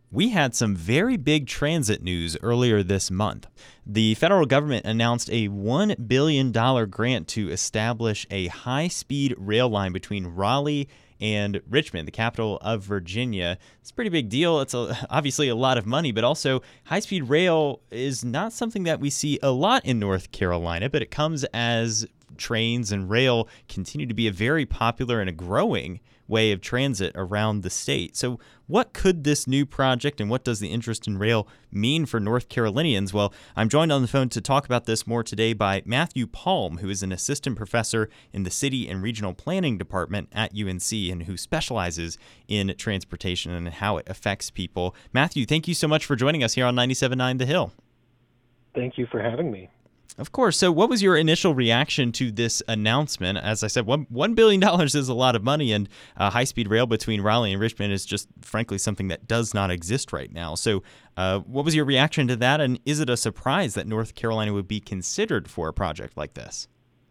We had some very big transit news earlier this month. The federal government announced a $1 billion grant to establish a high-speed rail line between Raleigh and Richmond, the capital of Virginia. It's a pretty big deal. It's obviously a lot of money, but also high-speed rail is not something that we see a lot in North Carolina, but it comes as trains and rail continue to be a very popular and a growing way of transit around the state. So what could this new project and what does the interest in rail mean for North Carolinians? Well, I'm joined on the phone to talk about this more today by Matthew Palm, who is an assistant professor in the City and Regional Planning Department at UNC and who specializes in transportation and how it affects people. Matthew, thank you so much for joining us here on 97.9 The Hill. Thank you for having me. Of course. So what was your initial reaction to this announcement? As I said, $1 billion is a lot of money, and high-speed rail between Raleigh and Richmond is just, frankly, something that does not exist right now. So what was your reaction to that, and is it a surprise that North Carolina would be considered for a project like this?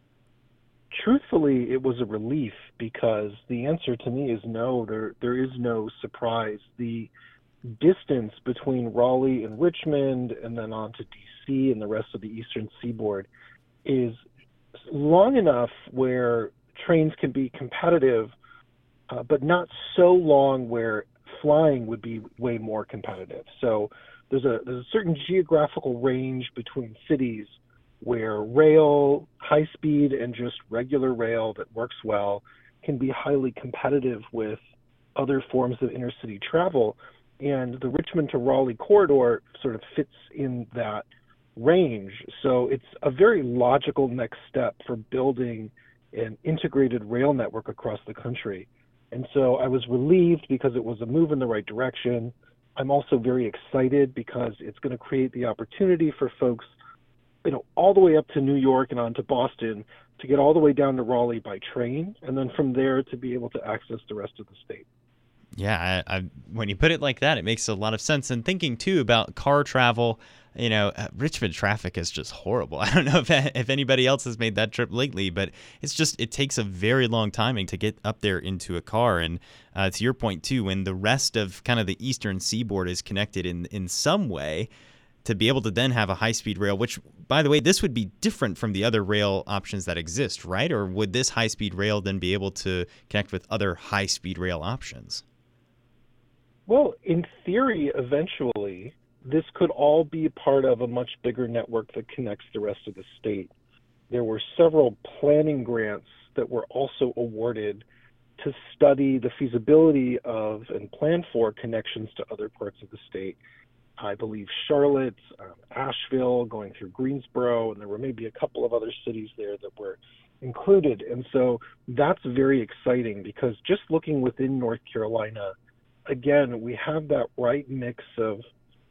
Truthfully, it was a relief because the answer to me is no, there is no surprise. The distance between Raleigh and Richmond and then on to D.C. and the rest of the eastern seaboard is long enough where trains can be competitive, but not so long where flying would be way more competitive. So there's a certain geographical range between cities where rail, high speed, and just regular rail that works well can be highly competitive with other forms of intercity travel. And the Richmond to Raleigh corridor sort of fits in that range. So it's a very logical next step for building an integrated rail network across the country. And so I was relieved because it was a move in the right direction. I'm also very excited because it's going to create the opportunity for folks, all the way up to New York and on to Boston to get all the way down to Raleigh by train, and then from there to be able to access the rest of the state. Yeah, when you put it like that, it makes a lot of sense. And thinking, too, about car travel, Richmond traffic is just horrible. I don't know if anybody else has made that trip lately, but it takes a very long timing to get up there into a car. And to your point, too, when the rest of kind of the eastern seaboard is connected in some way, to be able to then have a high-speed rail, which, by the way, this would be different from the other rail options that exist, right? Or would this high-speed rail then be able to connect with other high-speed rail options? Well, in theory, eventually, this could all be part of a much bigger network that connects the rest of the state. There were several planning grants that were also awarded to study the feasibility of and plan for connections to other parts of the state. I believe Charlotte, Asheville, going through Greensboro, and there were maybe a couple of other cities there that were included. And so that's very exciting because just looking within North Carolina, again, we have that right mix of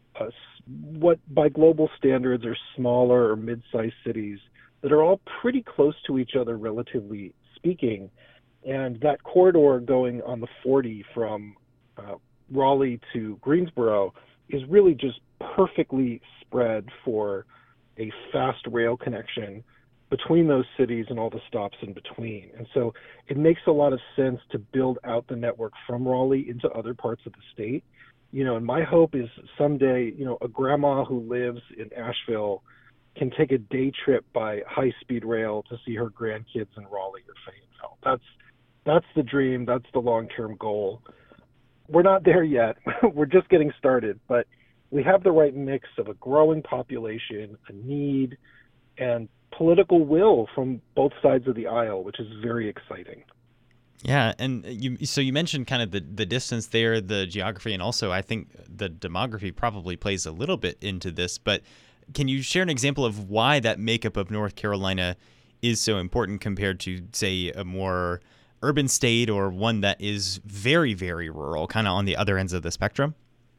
what by global standards are smaller or mid-sized cities that are all pretty close to each other, relatively speaking. And that corridor going on the 40 from Raleigh to Greensboro is really just perfectly spread for a fast rail connection between those cities and all the stops in between. And so it makes a lot of sense to build out the network from Raleigh into other parts of the state. And my hope is someday, a grandma who lives in Asheville can take a day trip by high-speed rail to see her grandkids in Raleigh or Fayetteville. That's the dream. That's the long-term goal. We're not there yet. We're just getting started, but we have the right mix of a growing population, a need, and political will from both sides of the aisle, which is very exciting. Yeah, and you mentioned kind of the distance there, the geography, and also I think the demography probably plays a little bit into this, but can you share an example of why that makeup of North Carolina is so important compared to, say, a more urban state or one that is very, very rural, kind of on the other ends of the spectrum?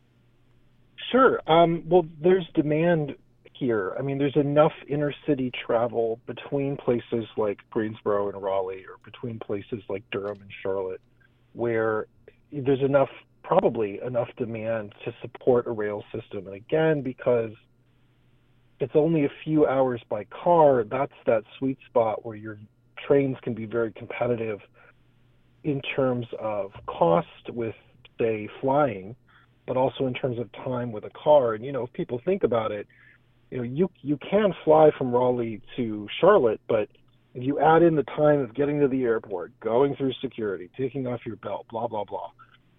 Sure. Well, there's demand here. I mean, there's enough intercity travel between places like Greensboro and Raleigh, or between places like Durham and Charlotte, where there's probably enough demand to support a rail system. And again, because it's only a few hours by car, that's that sweet spot where your trains can be very competitive in terms of cost with, say, flying. but also in terms of time with a car. And, if people think about it, you can fly from Raleigh to Charlotte, but if you add in the time of getting to the airport, going through security, taking off your belt, blah, blah, blah,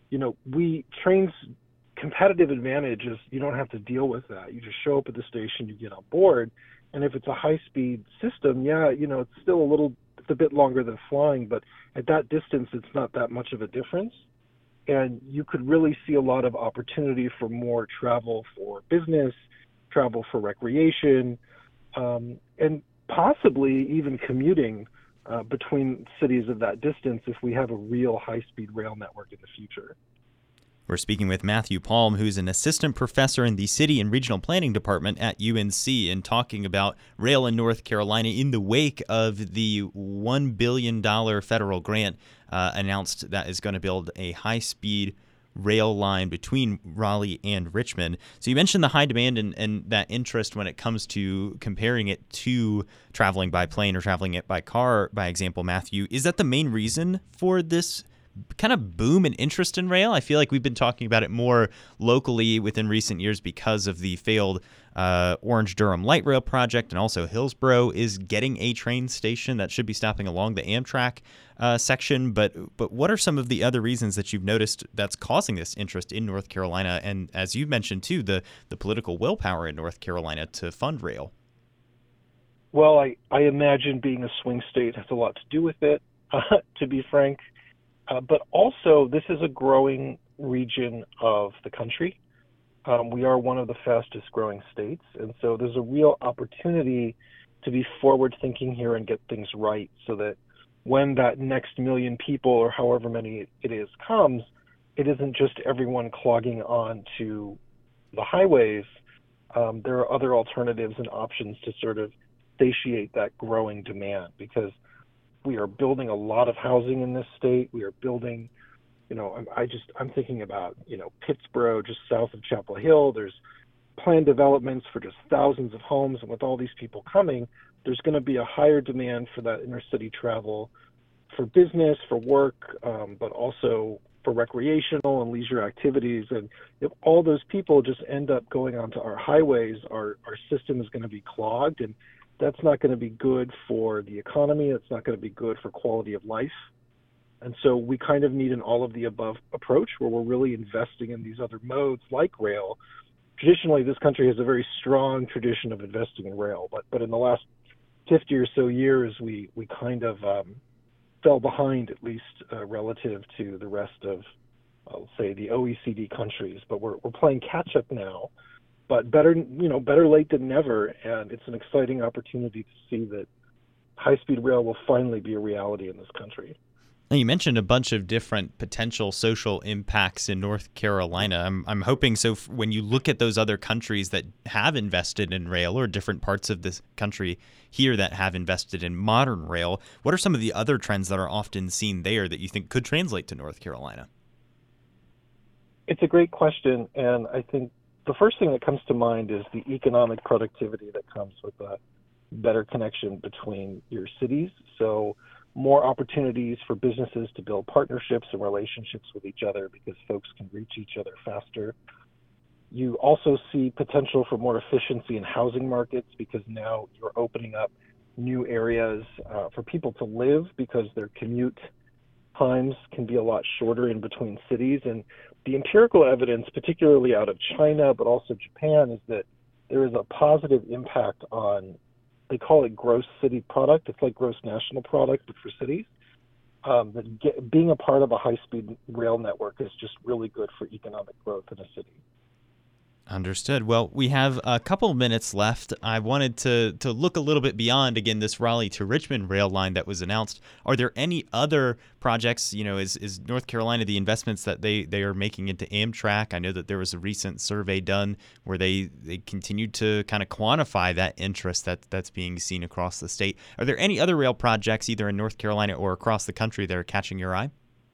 trains competitive advantage is you don't have to deal with that. You just show up at the station, you get on board. And if it's a high-speed system, it's still it's a bit longer than flying, but at that distance, it's not that much of a difference. And you could really see a lot of opportunity for more travel for business, travel for recreation, and possibly even commuting between cities of that distance if we have a real high-speed rail network in the future. We're speaking with Matthew Palm, who's an assistant professor in the City and Regional Planning Department at UNC, and talking about rail in North Carolina in the wake of the $1 billion federal grant announced that is going to build a high-speed rail line between Raleigh and Richmond. So you mentioned the high demand and that interest when it comes to comparing it to traveling by plane or traveling it by car, by example, Matthew. Is that the main reason for this kind of boom and interest in rail? I feel like we've been talking about it more locally within recent years because of the failed Orange-Durham light rail project, and also Hillsborough is getting a train station that should be stopping along the Amtrak section. But what are some of the other reasons that you've noticed that's causing this interest in North Carolina? And as you mentioned too, the political willpower in North Carolina to fund rail. Well, I imagine being a swing state has a lot to do with it, to be frank. But also, this is a growing region of the country. We are one of the fastest growing states. And so there's a real opportunity to be forward thinking here and get things right so that when that next million people or however many it is comes, it isn't just everyone clogging on to the highways. There are other alternatives and options to sort of satiate that growing demand, because we are building a lot of housing in this state. We are building, I'm thinking about, Pittsburgh, just south of Chapel Hill. There's planned developments for just thousands of homes. And with all these people coming, there's going to be a higher demand for that inner city travel for business, for work, but also for recreational and leisure activities. And if all those people just end up going onto our highways, our system is going to be clogged, and that's not going to be good for the economy. It's not going to be good for quality of life. And so we kind of need an all-of-the-above approach where we're really investing in these other modes like rail. Traditionally, this country has a very strong tradition of investing in rail, but in the last 50 or so years, we kind of fell behind, at least relative to the rest of, I'll say, the OECD countries. But we're playing catch-up now. But better late than never, and it's an exciting opportunity to see that high-speed rail will finally be a reality in this country. Now, you mentioned a bunch of different potential social impacts in North Carolina. I'm hoping so. When you look at those other countries that have invested in rail, or different parts of this country here that have invested in modern rail, what are some of the other trends that are often seen there that you think could translate to North Carolina? It's a great question, and I think the first thing that comes to mind is the economic productivity that comes with a better connection between your cities. So more opportunities for businesses to build partnerships and relationships with each other because folks can reach each other faster. You also see potential for more efficiency in housing markets because now you're opening up new areas for people to live because their commute times can be a lot shorter in between cities. And the empirical evidence, particularly out of China, but also Japan, is that there is a positive impact on, they call it gross city product. It's like gross national product, but for cities. Being a part of a high-speed rail network is just really good for economic growth in a city. Understood. Well, we have a couple of minutes left. I wanted to look a little bit beyond, again, this Raleigh to Richmond rail line that was announced. Are there any other projects? Is North Carolina, the investments that they are making into Amtrak? I know that there was a recent survey done where they continued to kind of quantify that interest that's being seen across the state. Are there any other rail projects, either in North Carolina or across the country, that are catching your eye?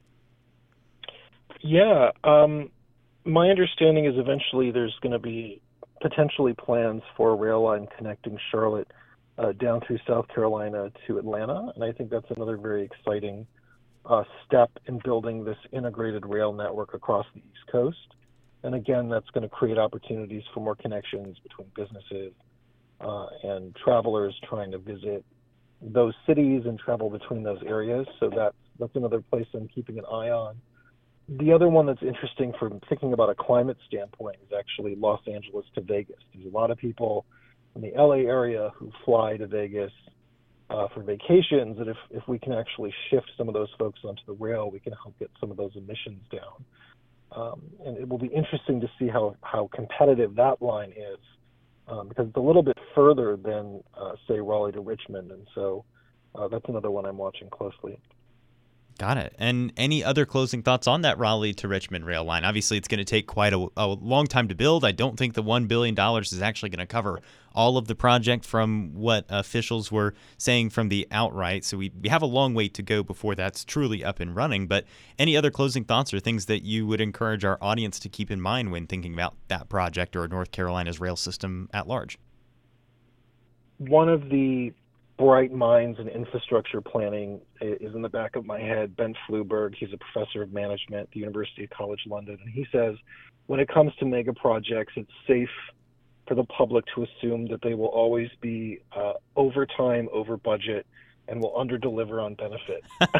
Yeah. My understanding is eventually there's going to be potentially plans for a rail line connecting Charlotte down through South Carolina to Atlanta. And I think that's another very exciting step in building this integrated rail network across the East Coast. And again, that's going to create opportunities for more connections between businesses and travelers trying to visit those cities and travel between those areas. So that's another place I'm keeping an eye on. The other one that's interesting from thinking about a climate standpoint is actually Los Angeles to Vegas. There's a lot of people in the LA area who fly to Vegas for vacations, and if we can actually shift some of those folks onto the rail, we can help get some of those emissions down. And it will be interesting to see how competitive that line is, because it's a little bit further than, say, Raleigh to Richmond, and so that's another one I'm watching closely. Got it. And any other closing thoughts on that Raleigh to Richmond rail line? Obviously, it's going to take quite a long time to build. I don't think the $1 billion is actually going to cover all of the project from what officials were saying from the outright. So we have a long way to go before that's truly up and running. But any other closing thoughts or things that you would encourage our audience to keep in mind when thinking about that project or North Carolina's rail system at large? One of the bright minds in infrastructure planning is in the back of my head, Ben Fluberg. He's a professor of management at the University College London. And he says, when it comes to mega projects, it's safe for the public to assume that they will always be over time, over budget, and will under-deliver on benefit.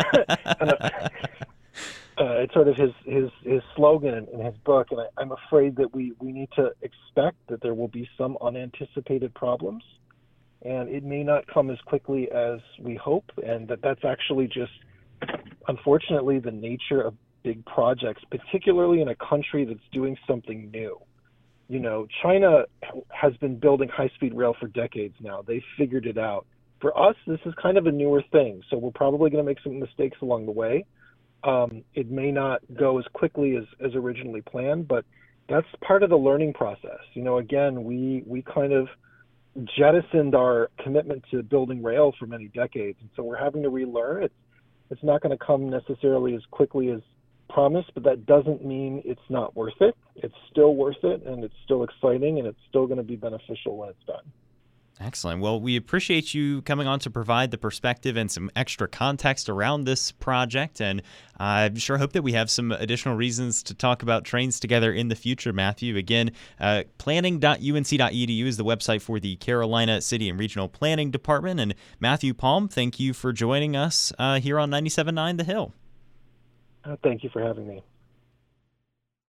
It's sort of his slogan in his book. And I'm afraid that we need to expect that there will be some unanticipated problems. And it may not come as quickly as we hope, and that's actually just, unfortunately, the nature of big projects, particularly in a country that's doing something new. You know, China has been building high-speed rail for decades now. They figured it out. For us, this is kind of a newer thing, so we're probably going to make some mistakes along the way. It may not go as quickly as originally planned, but that's part of the learning process. You know, again, we kind of jettisoned our commitment to building rail for many decades, and so we're having to relearn. It's not going to come necessarily as quickly as promised, but that doesn't mean it's not worth it. It's still worth it, and it's still exciting, and it's still going to be beneficial when it's done. Excellent. Well, we appreciate you coming on to provide the perspective and some extra context around this project. And I sure hope that we have some additional reasons to talk about trains together in the future, Matthew. Again, planning.unc.edu is the website for the Carolina City and Regional Planning Department. And Matthew Palm, thank you for joining us here on 97.9 The Hill. Thank you for having me.